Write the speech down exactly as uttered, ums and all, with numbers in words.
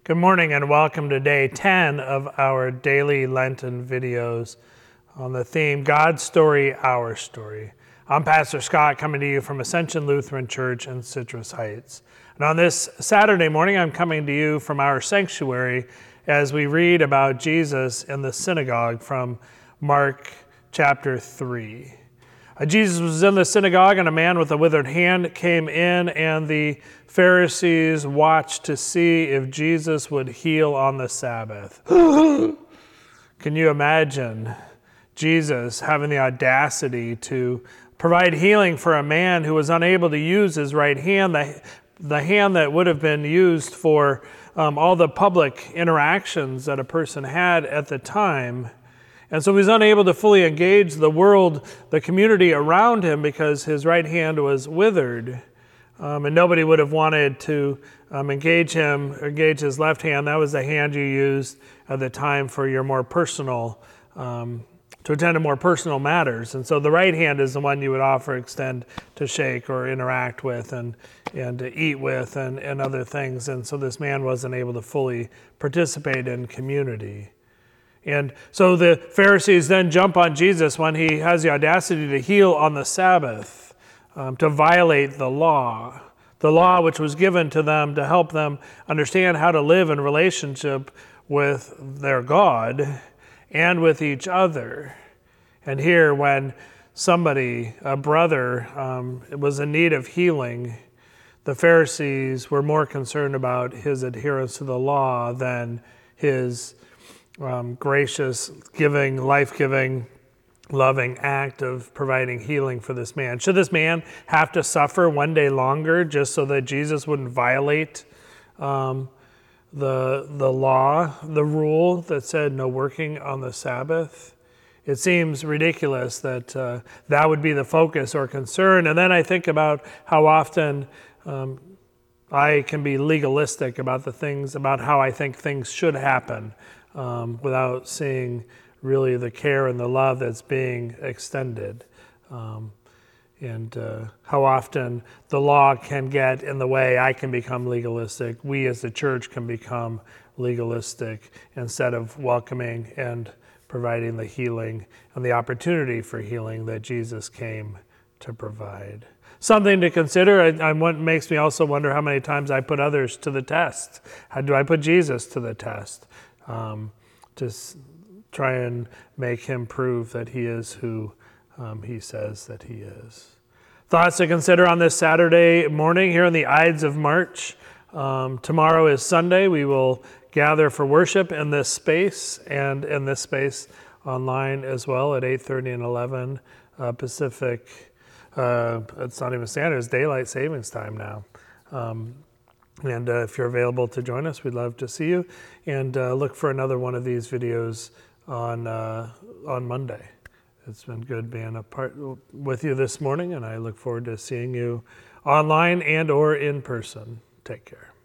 Good morning and welcome to day ten of our daily Lenten videos on the theme, God's Story, Our Story. I'm Pastor Scott coming to you from Ascension Lutheran Church in Citrus Heights. And on this Saturday morning, I'm coming to you from our sanctuary as we read about Jesus in the synagogue from Mark chapter three. Uh, Jesus was in the synagogue and a man with a withered hand came in, and the Pharisees watched to see if Jesus would heal on the Sabbath. Can you imagine Jesus having the audacity to provide healing for a man who was unable to use his right hand, the, the hand that would have been used for um, all the public interactions that a person had at the time? And so he was unable to fully engage the world, the community around him, because his right hand was withered. Um, and nobody would have wanted to um, engage him, engage his left hand. That was the hand you used at the time for your more personal, um, to attend to more personal matters. And so the right hand is the one you would offer, extend to shake or interact with and, and to eat with and, and other things. And so this man wasn't able to fully participate in community. And so the Pharisees then jump on Jesus when he has the audacity to heal on the Sabbath. Um, to violate the law, the law which was given to them to help them understand how to live in relationship with their God and with each other. And here, when somebody, a brother, um, was in need of healing, the Pharisees were more concerned about his adherence to the law than his um, gracious, giving, life-giving, loving act of providing healing for this man. Should this man have to suffer one day longer just so that Jesus wouldn't violate um, the the law, the rule that said no working on the Sabbath? It seems ridiculous that uh, that would be the focus or concern. And then I think about how often um, I can be legalistic about the things, about how I think things should happen um, without seeing really the care and the love that's being extended. Um, and uh, how often the law can get in the way. I can become legalistic. We as the church can become legalistic instead of welcoming and providing the healing and the opportunity for healing that Jesus came to provide. Something to consider. I, I, what makes me also wonder how many times I put others to the test. How do I put Jesus to the test? Um, just try and make him prove that he is who um, he says that he is. Thoughts to consider on this Saturday morning here in the Ides of March. Um, tomorrow is Sunday. We will gather for worship in this space and in this space online as well at eight thirty and eleven uh, Pacific. Uh, it's not even standard. It's daylight savings time now. Um, and uh, if you're available to join us, we'd love to see you. And uh, look for another one of these videos on uh, on Monday. It's been good being a part with you this morning, and I look forward to seeing you online and or in person. Take care.